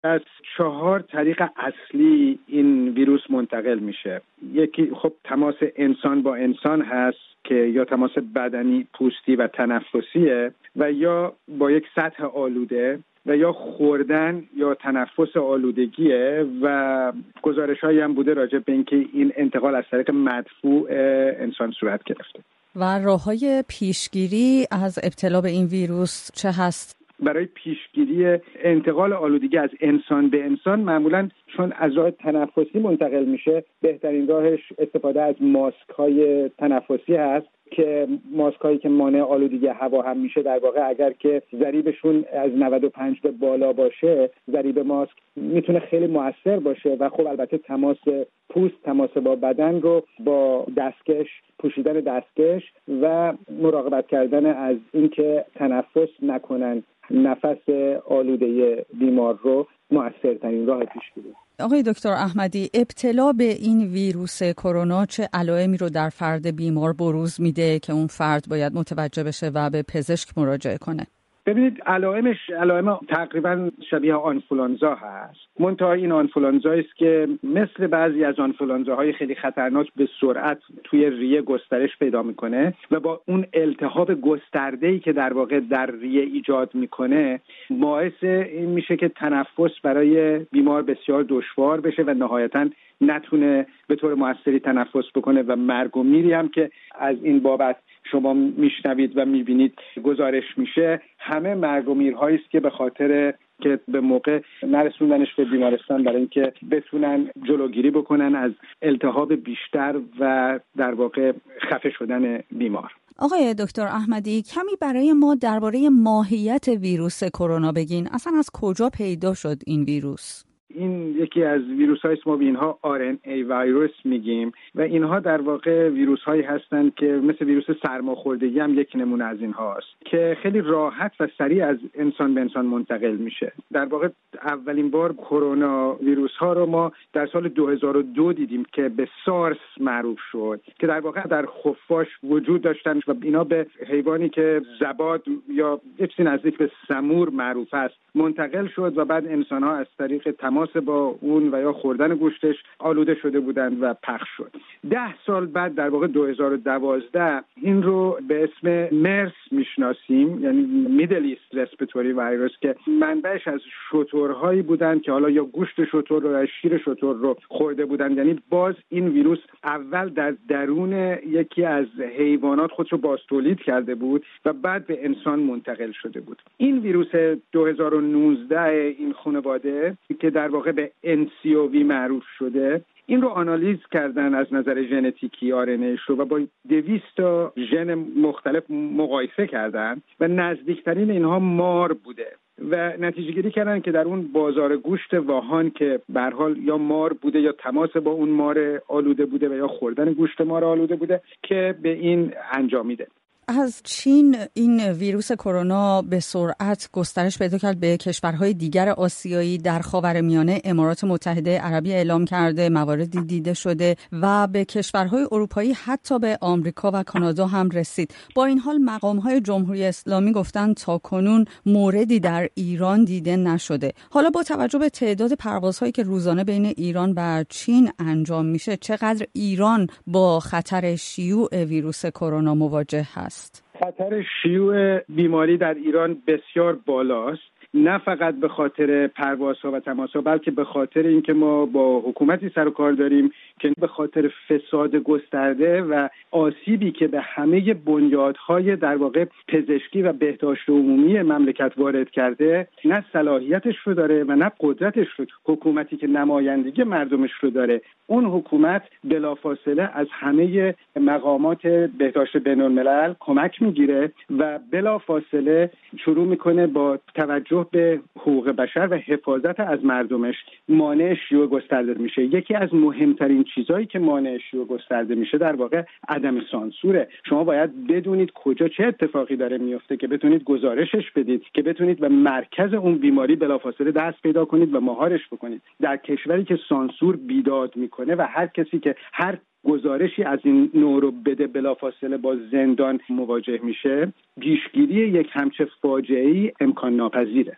از 4 طریق اصلی این ویروس منتقل میشه. یکی خب تماس انسان با انسان هست که یا تماس بدنی، پوستی و تنفسیه، و یا با یک سطح آلوده، و یا خوردن یا تنفس آلودگیه. و گزارش‌هایی هم بوده راجع به اینکه این انتقال از طریق مدفوع انسان صورت گرفته. و راه‌های پیشگیری از ابتلا به این ویروس چه هست؟ برای پیشگیری انتقال آلودگی از انسان به انسان، معمولاً چون از راه تنفسی منتقل میشه، بهترین راهش استفاده از ماسک‌های تنفسی هست که ماسک‌هایی که مانع آلودگی هوا هم میشه. در واقع اگر که ضریبشون از 95 به بالا باشه، ضریب ماسک میتونه خیلی مؤثر باشه. و خب البته تماس پوست، تماس با بدن رو با دستکش، پوشیدن دستکش و مراقبت کردن از اینکه تنفس نکنن نفس آلوده بیمار رو مؤثرترین راه پیشگیری. آقای دکتر احمدی، ابتلا به این ویروس کرونا چه علائمی رو در فرد بیمار بروز میده که اون فرد باید متوجه بشه و به پزشک مراجعه کنه؟ ببینید، علائم تقریبا شبیه آنفولانزا هست. منتها این آنفولانزا است که مثل بعضی از آنفولانزاهای خیلی خطرناک به سرعت توی ریه گسترش پیدا میکنه و با اون التهاب گسترده‌ای که در واقع در ریه ایجاد میکنه باعث این میشه که تنفس برای بیمار بسیار دشوار بشه و نهایتاً نتونه به طور موثری تنفس بکنه و مرگ و میری هم که از این بابت شما میشنوید و میبینید گزارش میشه. همه مرگ و میرهایی است که به خاطر که به موقع نرسوندنش به بیمارستان برای اینکه بتونن جلوگیری بکنن از التهاب بیشتر و در واقع خفه شدن بیمار. آقای دکتر احمدی، کمی برای ما درباره ماهیت ویروس کرونا بگین. اصلا از کجا پیدا شد این ویروس؟ این یکی از ویروس‌های است، ما به اینها RNA ویروس میگیم و اینها در واقع ویروس‌هایی هستند که مثل ویروس سرماخوردگی هم یک نمونه از اینها است که خیلی راحت و سریع از انسان به انسان منتقل میشه. در واقع اولین بار کرونا ویروس‌ها رو ما در سال 2002 دیدیم که به سارس معروف شد که در واقع در خفاش وجود داشتن و اینا به حیوانی که زباد یا یه چیزی نزدیک به سمور معروف است منتقل شد و بعد انسان‌ها از طریق تماس با اون و یا خوردن گوشتش آلوده شده بودند و پخش شد. 10 سال بعد در واقع 2012 این رو به اسم مرس میشناسیم، یعنی میدل ایست رسپیتوری ویروس، که منبعش از شترهایی بودند که حالا یا گوشت شتر رو یا شیر شتر رو خورده بودند. یعنی باز این ویروس اول در درون یکی از حیوانات خودش رو بازتولید کرده بود و بعد به انسان منتقل شده بود. این ویروس 2019 این خانواده که در واقع به NCOV معروف شده، این رو آنالیز کردن از نظر ژنتیکی RNA رو و با 200 تا ژن مختلف مقایسه کردن و نزدیکترین اینها مار بوده و نتیجه گیری کردن که در اون بازار گوشت واهان که به هر حال یا مار بوده یا تماس با اون مار آلوده بوده و یا خوردن گوشت مار آلوده بوده که به این انجامیده. از چین این ویروس کرونا به سرعت گسترش پیدا کرد به کشورهای دیگر آسیایی. در خاورمیانه امارات متحده عربی اعلام کرده مواردی دیده شده و به کشورهای اروپایی حتی به آمریکا و کانادا هم رسید. با این حال مقامهای جمهوری اسلامی گفتن تاکنون موردی در ایران دیده نشده. حالا با توجه به تعداد پروازهایی که روزانه بین ایران و چین انجام میشه، چقدر ایران با خطر شیوع ویروس کرونا مواجه هست؟ خطر شیوع بیماری در ایران بسیار بالاست، نه فقط به خاطر پروازها و تماسها، بلکه به خاطر اینکه ما با حکومتی سر و کار داریم که به خاطر فساد گسترده و آسیبی که به همه بنیادهای در واقع پزشکی و بهداشت عمومی مملکت وارد کرده، نه صلاحیتش رو داره و نه قدرتش رو. حکومتی که نمایندگی مردمش رو داره، اون حکومت بلافاصله از همه مقامات بهداشت بین‌الملل کمک میگیره و بلافاصله شروع میکنه با توجه به حقوق بشر و حفاظت از مردمش مانع شیوع گسترده میشه. یکی از مهمترین چیزایی که مانع شیوع گسترده میشه در واقع عدم سانسوره. شما باید بدونید کجا چه اتفاقی داره میفته که بتونید گزارشش بدید، که بتونید به مرکز اون بیماری بلافاصله دست پیدا کنید و مهارش بکنید. در کشوری که سانسور بیداد میکنه و هر کسی که هر گزارشی از این نوع رو بده بلافاصله با زندان مواجه میشه، پیشگیری یک همچه فاجعه‌ای امکان ناپذیره.